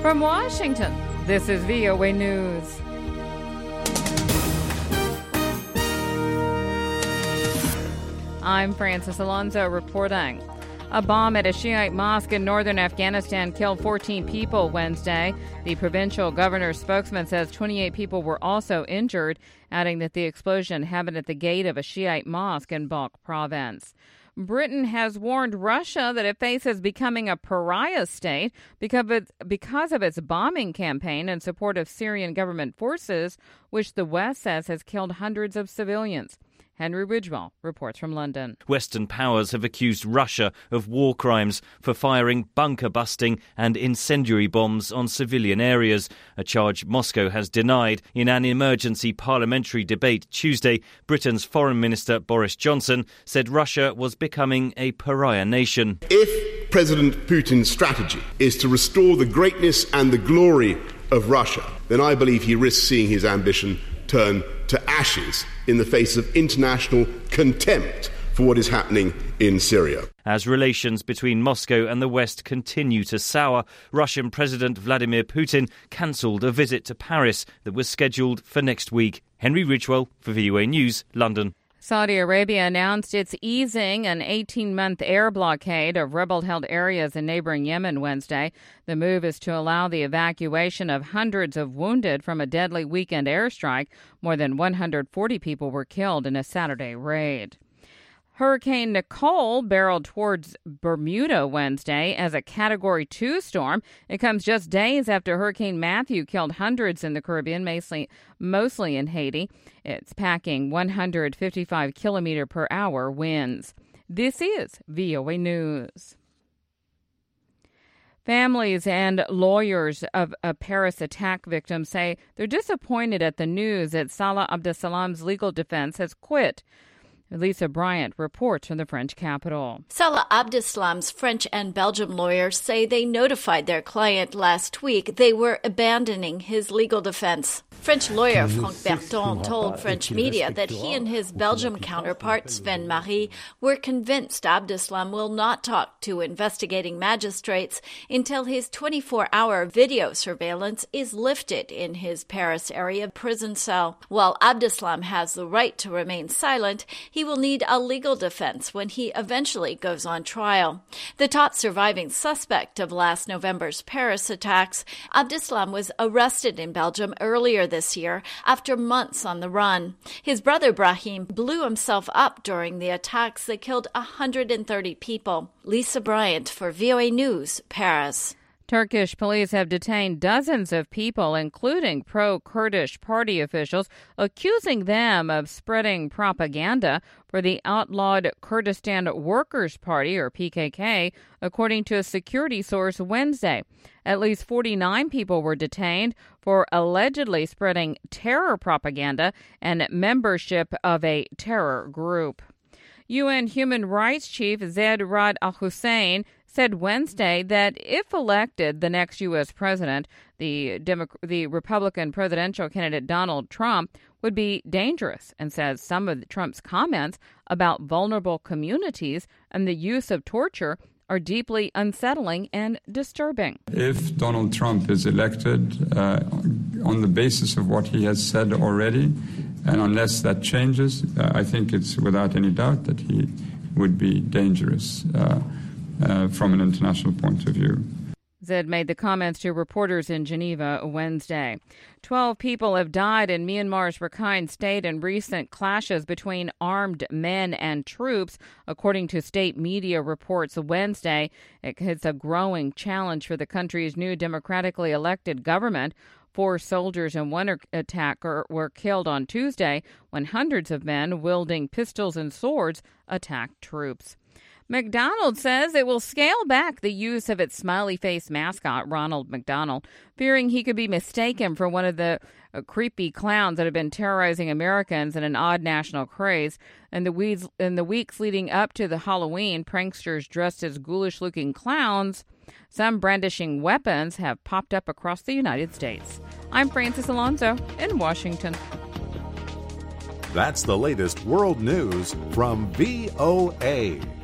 From Washington, this is VOA News. I'm Francis Alonso reporting. A bomb at a Shiite mosque in northern Afghanistan killed 14 people Wednesday. The provincial governor's spokesman says 28 people were also injured, adding that the explosion happened at the gate of a Shiite mosque in Balkh province. Britain has warned Russia that it faces becoming a pariah state because of its bombing campaign in support of Syrian government forces, which the West says has killed hundreds of civilians. Henry Ridgwell reports from London. Western powers have accused Russia of war crimes for firing bunker-busting and incendiary bombs on civilian areas, a charge Moscow has denied. In an emergency parliamentary debate Tuesday, Britain's Foreign Minister Boris Johnson said Russia was becoming a pariah nation. If President Putin's strategy is to restore the greatness and the glory of Russia, then I believe he risks seeing his ambition turn to ashes in the face of international contempt for what is happening in Syria. As relations between Moscow and the West continue to sour, Russian President Vladimir Putin cancelled a visit to Paris that was scheduled for next week. Henry Ridgwell for VOA News, London. Saudi Arabia announced it's easing an 18-month air blockade of rebel-held areas in neighboring Yemen Wednesday. The move is to allow the evacuation of hundreds of wounded from a deadly weekend airstrike. More than 140 people were killed in a Saturday raid. Hurricane Nicole barreled towards Bermuda Wednesday as a Category 2 storm. It comes just days after Hurricane Matthew killed hundreds in the Caribbean, mostly in Haiti. It's packing 155 kilometer-per-hour winds. This is VOA News. Families and lawyers of a Paris attack victim say they're disappointed at the news that Salah Abdeslam's legal defense has quit. Lisa Bryant reports from the French capital. Salah Abdeslam's French and Belgian lawyers say they notified their client last week they were abandoning his legal defense. French lawyer Franck Berton told French media that he and his Belgian counterpart Sven Marie were convinced Abdeslam will not talk to investigating magistrates until his 24-hour video surveillance is lifted in his Paris area prison cell. While Abdeslam has the right to remain silent, he will need a legal defense when he eventually goes on trial. The top surviving suspect of last November's Paris attacks, Abdeslam was arrested in Belgium earlier this year after months on the run. His brother Brahim blew himself up during the attacks that killed 130 people. Lisa Bryant for VOA News, Paris. Turkish police have detained dozens of people, including pro-Kurdish party officials, accusing them of spreading propaganda for the outlawed Kurdistan Workers' Party, or PKK, according to a security source Wednesday. At least 49 people were detained for allegedly spreading terror propaganda and membership of a terror group. UN Human Rights Chief Zeid Ra'ad al-Hussein said Wednesday that if elected the next U.S. president, the Republican presidential candidate Donald Trump would be dangerous, and says some of Trump's comments about vulnerable communities and the use of torture are deeply unsettling and disturbing. If Donald Trump is elected on the basis of what he has said already, and unless that changes, I think it's without any doubt that he would be dangerous from an international point of view. Zed made the comments to reporters in Geneva Wednesday. 12 people have died in Myanmar's Rakhine State in recent clashes between armed men and troops, according to state media reports Wednesday. It's a growing challenge for the country's new democratically elected government. 4 soldiers in one attack were killed on Tuesday when hundreds of men wielding pistols and swords attacked troops. McDonald's says it will scale back the use of its smiley face mascot, Ronald McDonald, fearing he could be mistaken for one of the creepy clowns that have been terrorizing Americans in an odd national craze. In the weeks leading up to the Halloween, pranksters dressed as ghoulish-looking clowns, some brandishing weapons, have popped up across the United States. I'm Francis Alonso in Washington. That's the latest world news from VOA.